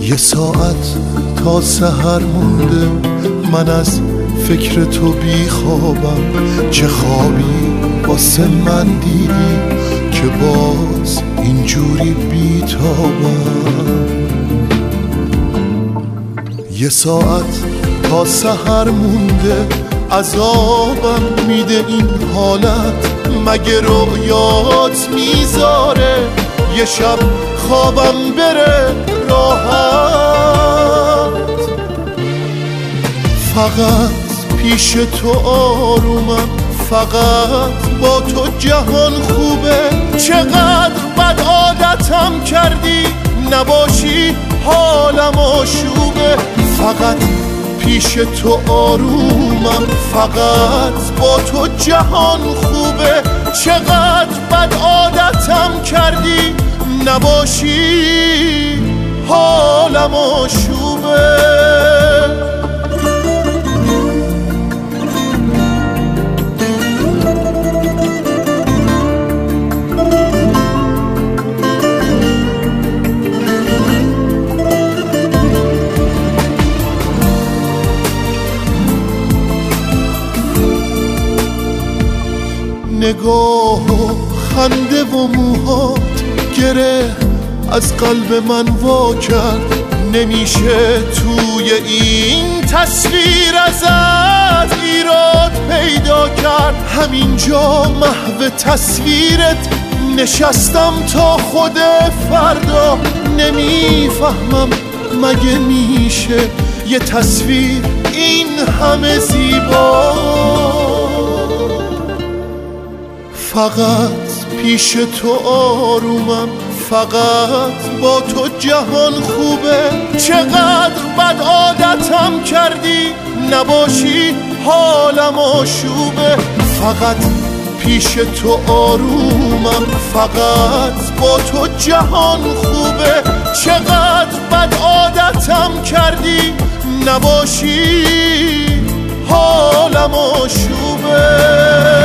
یه ساعت تا سحر مونده من از فکر تو بی خوابم. چه خوابی واسه من دیدی که باز اینجوری بی تابم. یه ساعت تا سحر مونده عذابم میده این حالت. مگه رویات میذاره یه شب خوابم بره راحت؟ فقط پیش تو آرومم، فقط با تو جهان خوبه. چقدر بد عادتم کردی نباشی حالم آشوبه. فقط پیش تو آرومم، فقط با تو جهان خوبه. چقدر بد عادتم کردی نباشی حالم آشوبه. نگاه و خنده و موهات گره از قلب من وا کرد. نمیشه توی این تصویر ازت ایراد پیدا کرد. همینجا محو تصویرت نشستم تا خود فردا. نمیفهمم مگه میشه یه تصویر این همه زیبا؟ فقط پیش تو آرومم، فقط با تو جهان خوبه. چقدر بد عادتم کردی نباشی حالم آشوبه. فقط پیش تو آرومم، فقط با تو جهان خوبه. چقدر بد عادتم کردی نباشی حالم آشوبه.